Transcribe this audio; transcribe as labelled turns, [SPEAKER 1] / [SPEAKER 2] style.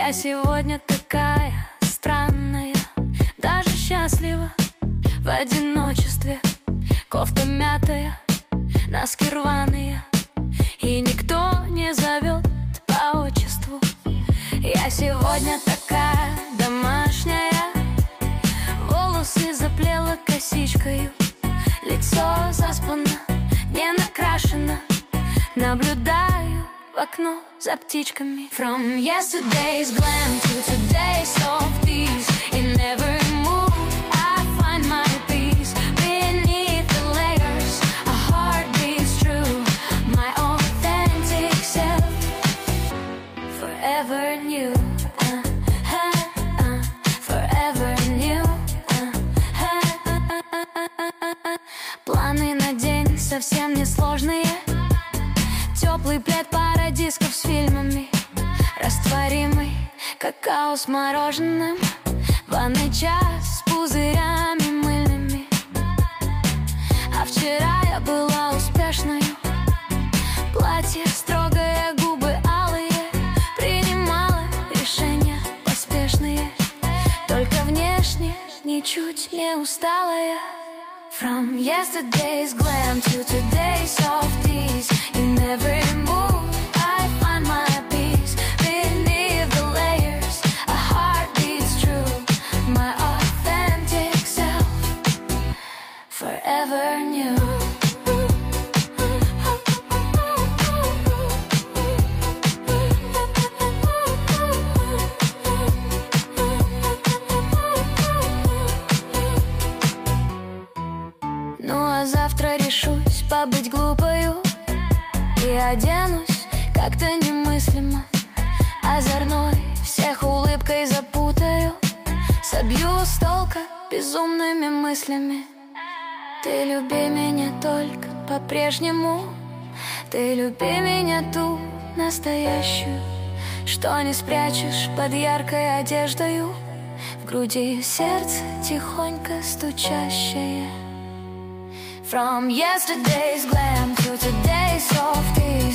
[SPEAKER 1] Я сегодня такая странная, даже счастлива в одиночестве. Кофта мятая, носки рваные, и никто не зовет по отчеству. Я сегодня такая домашняя, волосы заплела косичкою, лицо заспано, не накрашено. Наблюдаю в окно за птичками. From yesterday's glam to today's softies, in every mood I find my peace. Beneath the layers, a heart beats true, my authentic self, forever new. Forever new. Планы на день совсем не сложные. Теплый плед, пара дисков с фильмами, растворимый какао с мороженым, ванный час с пузырями мыльными. А вчера я была успешной, платье строгое, губы алые, принимала решения поспешные, только внешне ничуть не усталая. From yesterday's glam to today's softies, in every mood I find my peace. Beneath the layers, a heart beats true, my authentic self, forever new. Ну а завтра решусь побыть глупою и оденусь как-то немыслимо, озорной, всех улыбкой запутаю, собью с толка безумными мыслями. Ты люби меня только по-прежнему, ты люби меня ту настоящую, что не спрячешь под яркой одеждою, в груди сердце тихонько стучащее. From yesterday's glam to today's softies,